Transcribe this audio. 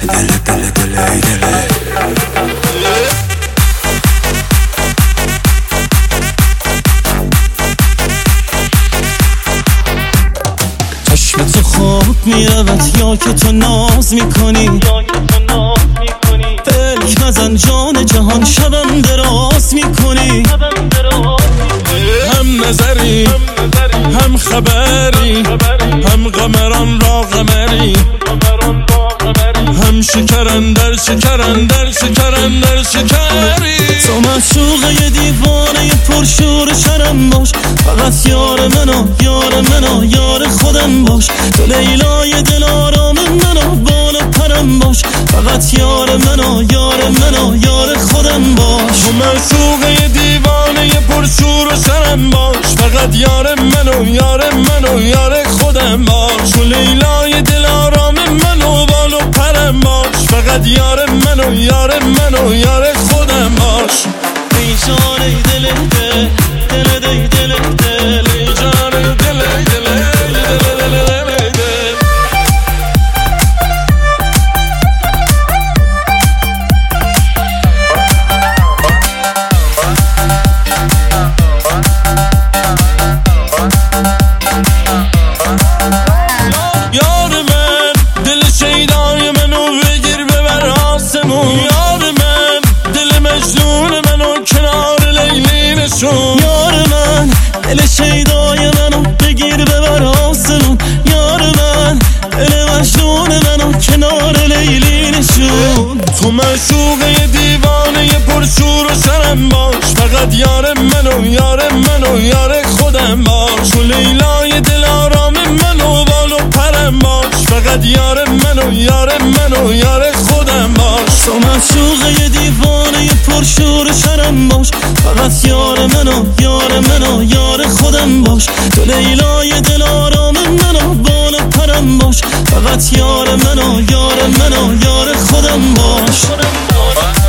دل دل دل ای دل. چشم تو خواب میرود یا که تو ناز میکنی، فکر نزن جان جهان شبم دراز میکنی. هم نظری هم خبری، هم قمران را قمری، هم شکرن در شکرن در شکرن در شکری. تو معشوقه دیوانه پرشور شرم باش، فقط یار منو یار منو یار خودم باش. تو لیلای دل آرام منو بال پرم باش، فقط یار منو یار منو یار خودم باش. تو معشوقه دیوانه پرشور شرم باش، فقط یار منو یار منو یار خودم باش. تو لیلای دل آرام منو بال پرم باش، فقط یار منو یار منو یار خودم باش. ای جان ای دل دل دل دل دل دل، ای جان ای دل دل دل دل دل. یار من دل شیدای منو بگیر ببر آسمون، یار من دل مجنون منو کنار لیلی نشون. یار من دل شیدای منو بگیر ببر آسمون، یار من دل مجنون منو کنار لیلی نشون. تو معشوقه دیوانه پرشور و شرم باش، فقط یار منو یار منو یار خودم باش. تو لیلای دل آرام منو بال و پرم باش، فقط یار منو یار منو یار خودم باش. تو معشوقه دیوانه پرشور و شرم باش، فقط یار منو یار منو یار خودم باش. تو لیلای دل آرام منو بال و پرم باش، فقط یار منو یار منو یار خودم باش.